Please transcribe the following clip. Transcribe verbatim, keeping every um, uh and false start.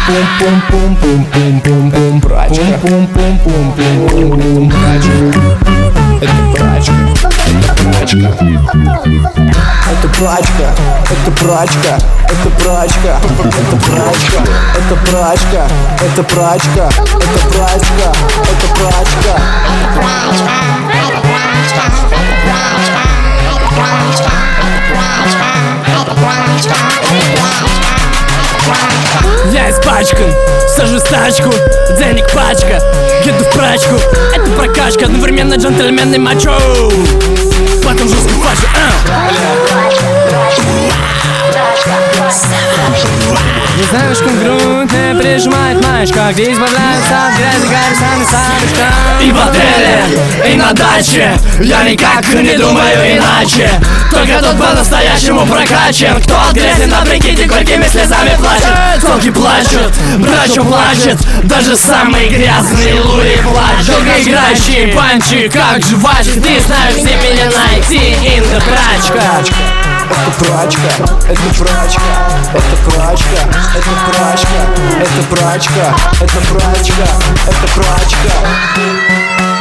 Пум-пум-пум-пум-пум-пум-пум, прачка. Пум-пум-пум-пум-пум-пум, прачка. Это прачка, это прачка. Это прачка, это прачка, это прачка, это прачка, это прачка, это прачка, это прачка, это прачка. Я испачкан, сажусь в тачку, денег пачка, еду в прачку. Это прокачка, одновременно джентльменный мачо. Потом жестко фачу, а. Не знаешь, как грудь не прижимает маечка, где избавляются от грязи, гарь, сами самочка. И в отеле, и на даче я никак не думаю иначе. Только тот по-настоящему прокачан, кто от грязи на прикиде горькими слезами плачет. Толки плачут, брачо плачет, даже самые грязные лури плачут. Долгоиграющие панчи, как жвачки, ты знаешь, где меня найти, инда прачка. Это прачка, это прачка, это прачка, это прачка, это прачка, это прачка, это прачка.